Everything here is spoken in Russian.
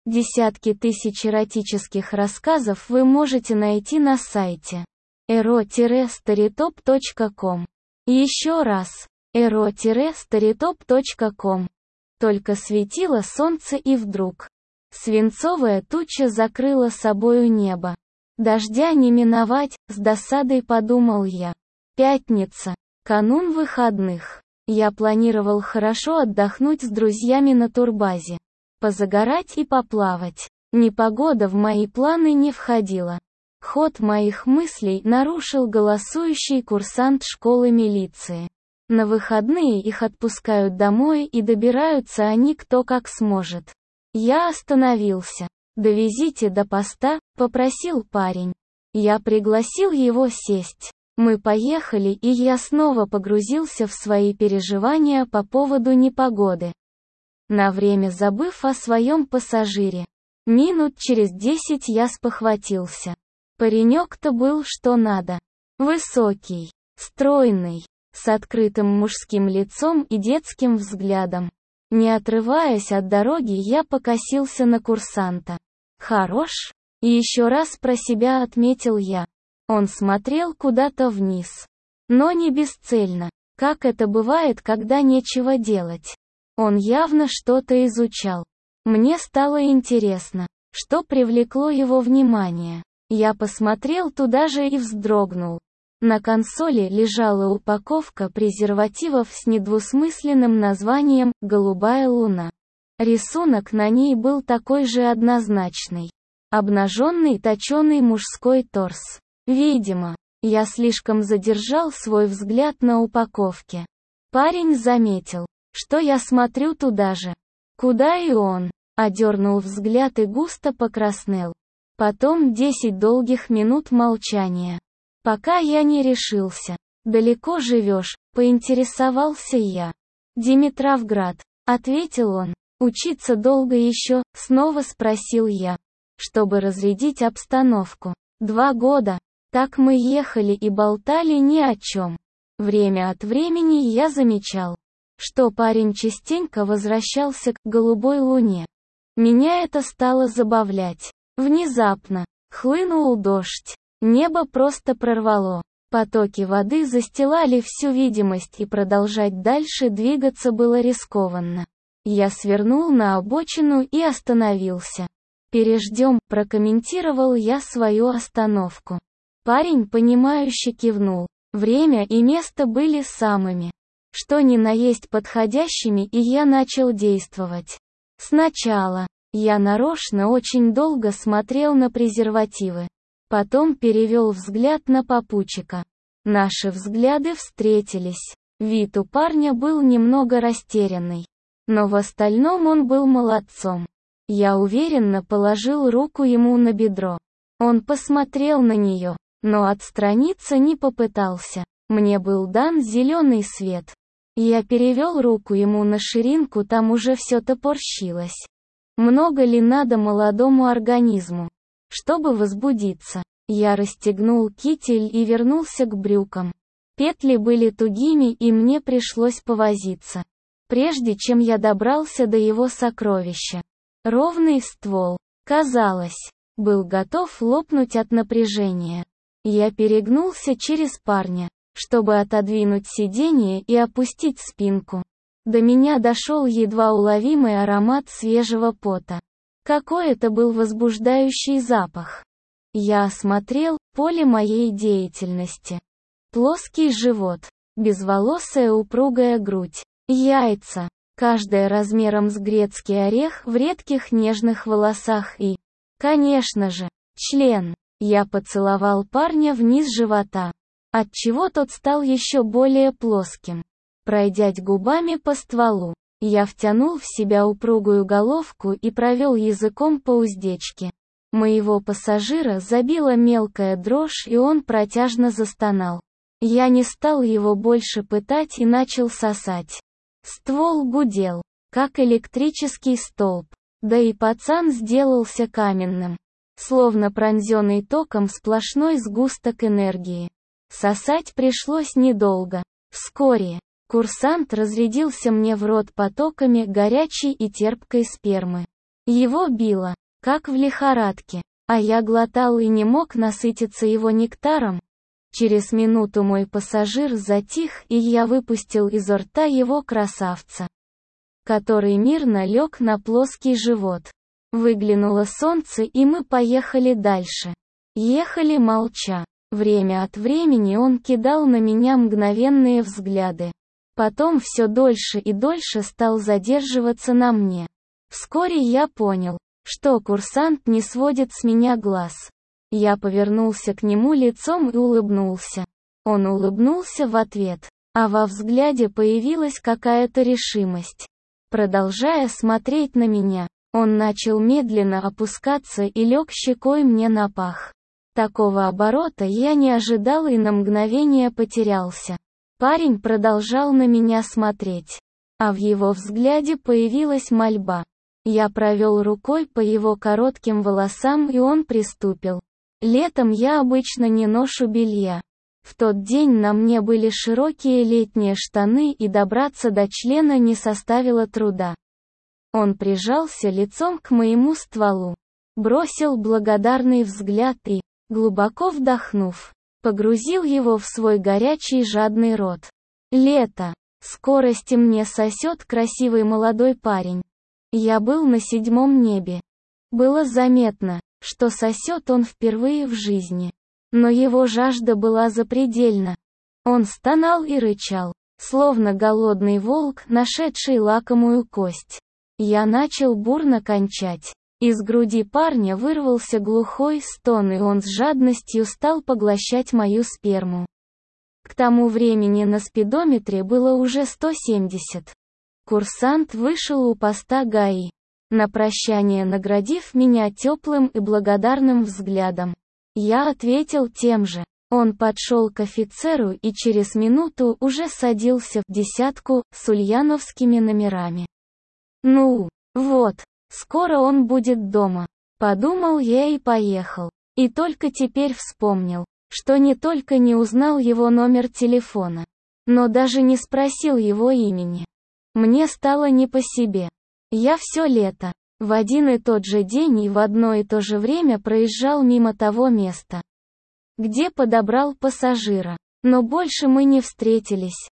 Десятки тысяч эротических рассказов вы можете найти на сайте ero-storytop.com. Еще раз, ero-storytop.com. Только светило солнце и вдруг свинцовая туча закрыла собою небо. Дождя не миновать, с досадой подумал я. Пятница, канун выходных. Я планировал хорошо отдохнуть с друзьями на турбазе. Позагорать и поплавать. Непогода в мои планы не входила. Ход моих мыслей нарушил голосующий курсант школы милиции. На выходные их отпускают домой и добираются они кто как сможет. Я остановился. «Довезите до поста», — попросил парень. Я пригласил его сесть. Мы поехали, и я снова погрузился в свои переживания по поводу непогоды. На время забыв о своем пассажире. Минут через 10 я спохватился. Паренек-то был что надо. Высокий, стройный, с открытым мужским лицом и детским взглядом. Не отрываясь от дороги, я покосился на курсанта. Хорош? И еще раз про себя отметил я. Он смотрел куда-то вниз. Но не бесцельно, как это бывает, когда нечего делать. Он явно что-то изучал. Мне стало интересно, что привлекло его внимание. Я посмотрел туда же и вздрогнул. На консоли лежала упаковка презервативов с недвусмысленным названием «Голубая луна». Рисунок на ней был такой же однозначный. Обнаженный точеный мужской торс. Видимо, я слишком задержал свой взгляд на упаковке. Парень заметил, что я смотрю туда же. Куда и он, одернул взгляд и густо покраснел. Потом 10 долгих минут молчания. Пока я не решился. «Далеко живешь?» — поинтересовался я. «Димитровград», — ответил он. «Учиться долго еще?» — снова спросил я. Чтобы разрядить обстановку. 2 года. Так мы ехали и болтали ни о чем. Время от времени я замечал, что парень частенько возвращался к голубой луне. Меня это стало забавлять. Внезапно хлынул дождь. Небо просто прорвало. Потоки воды застилали всю видимость, и продолжать дальше двигаться было рискованно. Я свернул на обочину и остановился. «Переждем», — прокомментировал я свою остановку. Парень, понимающе кивнул. Время и место были самыми, что ни на есть подходящими, и я начал действовать. Сначала я нарочно очень долго смотрел на презервативы. Потом перевел взгляд на попутчика. Наши взгляды встретились. Вид у парня был немного растерянный. Но в остальном он был молодцом. Я уверенно положил руку ему на бедро. Он посмотрел на нее, но отстраниться не попытался. Мне был дан зеленый свет. Я перевел руку ему на ширинку, там уже все топорщилось. Много ли надо молодому организму, чтобы возбудиться? Я расстегнул китель и вернулся к брюкам. Петли были тугими, и мне пришлось повозиться, прежде чем я добрался до его сокровища. Ровный ствол, казалось, был готов лопнуть от напряжения. Я перегнулся через парня, чтобы отодвинуть сиденье и опустить спинку. До меня дошел едва уловимый аромат свежего пота. Какой это был возбуждающий запах! Я осмотрел поле моей деятельности. Плоский живот, безволосая упругая грудь, яйца, каждая размером с грецкий орех в редких нежных волосах и, конечно же, член. Я поцеловал парня вниз живота, отчего тот стал еще более плоским. Пройдя губами по стволу, я втянул в себя упругую головку и провел языком по уздечке. Моего пассажира забила мелкая дрожь, и он протяжно застонал. Я не стал его больше пытать и начал сосать. Ствол гудел, как электрический столб. Да и пацан сделался каменным, словно пронзенный током сплошной сгусток энергии. Сосать пришлось недолго. Вскоре курсант разрядился мне в рот потоками горячей и терпкой спермы. Его било, как в лихорадке, а я глотал и не мог насытиться его нектаром. Через минуту мой пассажир затих, и я выпустил изо рта его красавца, который мирно лег на плоский живот. Выглянуло солнце, и мы поехали дальше. Ехали молча. Время от времени он кидал на меня мгновенные взгляды. Потом все дольше и дольше стал задерживаться на мне. Вскоре я понял, что курсант не сводит с меня глаз. Я повернулся к нему лицом и улыбнулся. Он улыбнулся в ответ, а во взгляде появилась какая-то решимость. Продолжая смотреть на меня, он начал медленно опускаться и лег щекой мне на пах. Такого оборота я не ожидал и на мгновение потерялся. Парень продолжал на меня смотреть, а в его взгляде появилась мольба. Я провел рукой по его коротким волосам, и он приступил. Летом я обычно не ношу белья. В тот день на мне были широкие летние штаны, и добраться до члена не составило труда. Он прижался лицом к моему стволу, бросил благодарный взгляд и, глубоко вдохнув, погрузил его в свой горячий жадный рот. Лето. Скорости мне сосет красивый молодой парень. Я был на 7-м небе. Было заметно, что сосет он впервые в жизни. Но его жажда была запредельна. Он стонал и рычал, словно голодный волк, нашедший лакомую кость. Я начал бурно кончать. Из груди парня вырвался глухой стон, и он с жадностью стал поглощать мою сперму. К тому времени на спидометре было уже 170. Курсант вышел у поста ГАИ, на прощание наградив меня теплым и благодарным взглядом. Я ответил тем же. Он подшел к офицеру и через минуту уже садился в десятку с ульяновскими номерами. Ну, вот, скоро он будет дома. Подумал я и поехал. И только теперь вспомнил, что не только не узнал его номер телефона, но даже не спросил его имени. Мне стало не по себе. Я все лето, в один и тот же день и в одно и то же время проезжал мимо того места, где подобрал пассажира. Но больше мы не встретились.